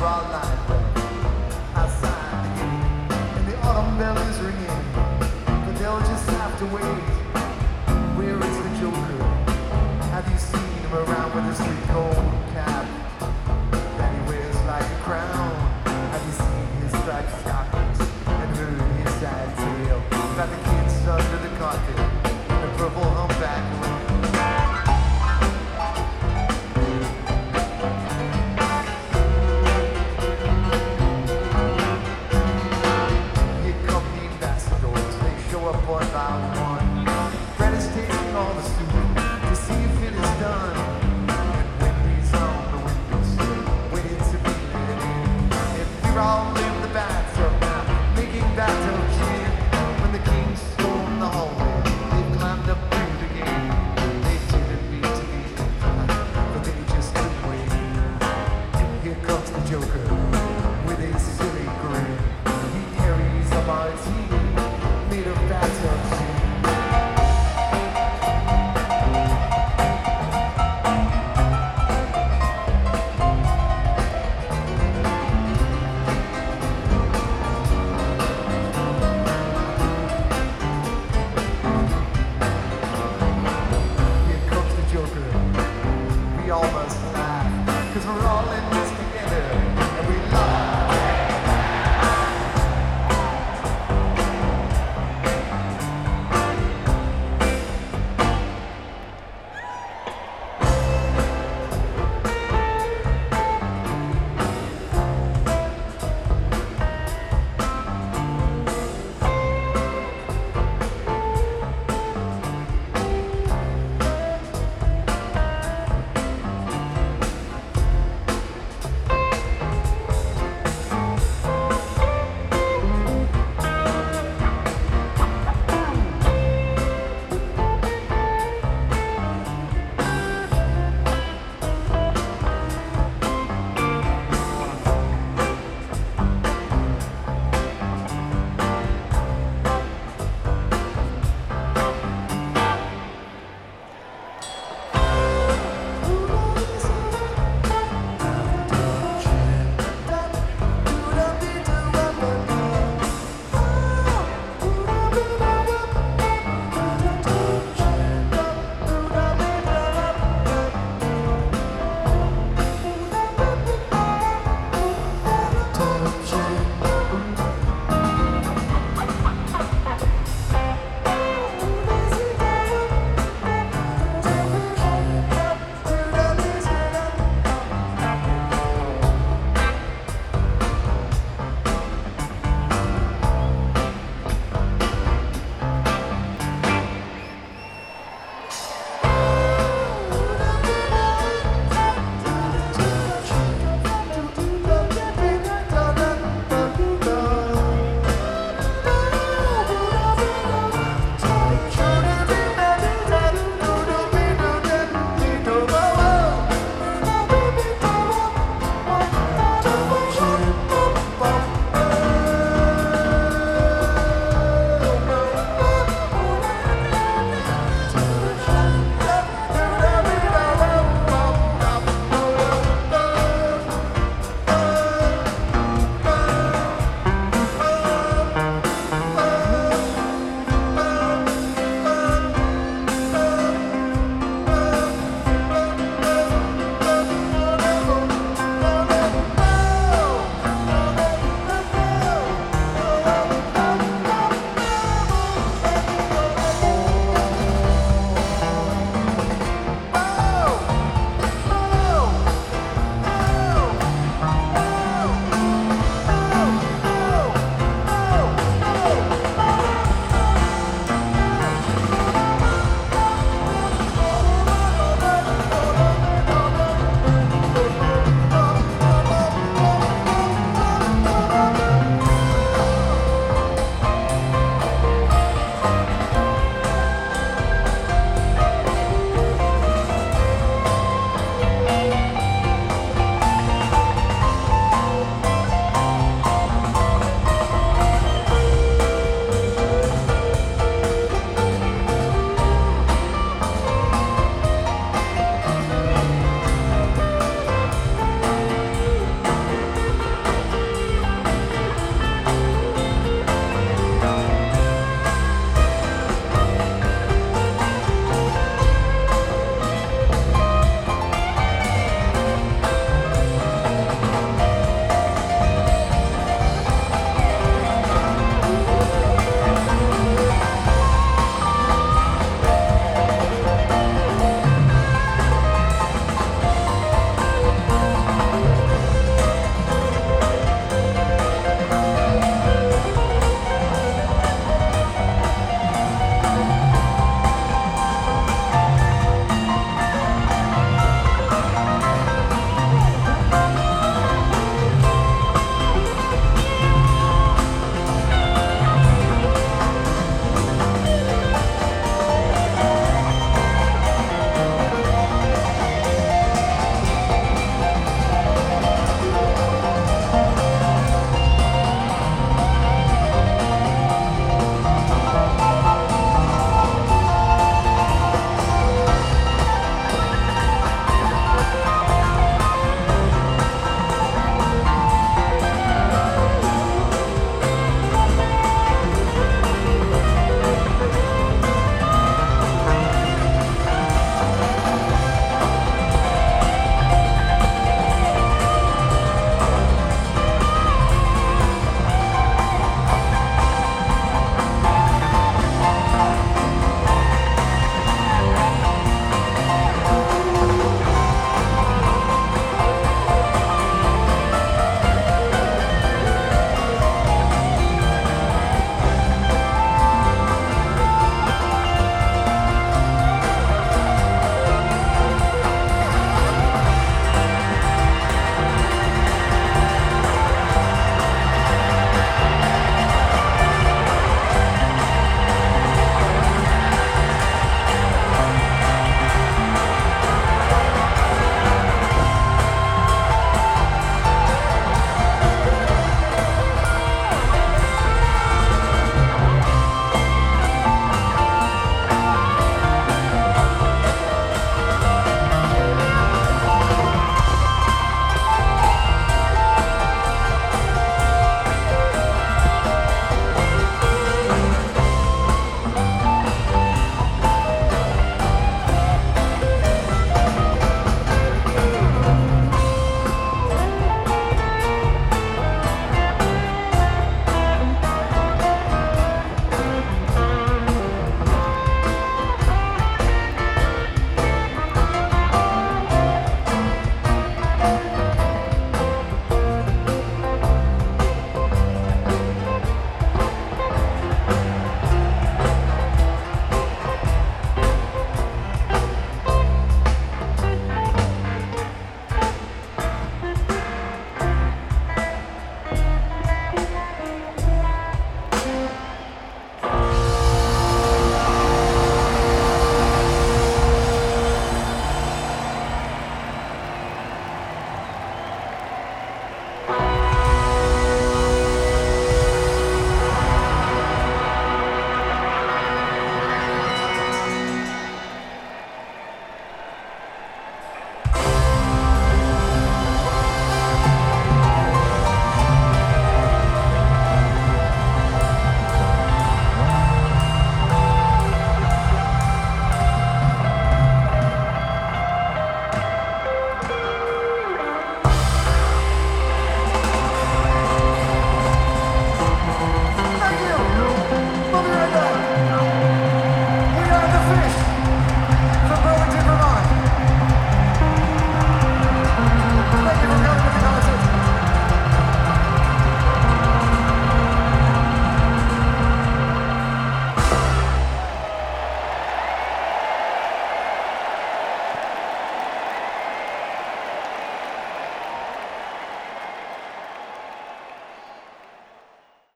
all night outside the gate, and the autumn bell is ringing, but they'll just have to wait. Where is the Joker? Have you seen him around with his sweet gold cap that he wears like a crown? Have you seen his striped stockings and heard his sad tale about the kids under the carpet and the purple humpback whale? One by one, Fred is taking all the soup to see if it is done. And Wendy's on the windowsill, waiting to be let in. If we're all in the bathtub now, making bathtub gin, when the king stormed the hallway, they climbed up through the gate. They didn't mean to be but they just couldn't wait. Here comes the Joker with his silly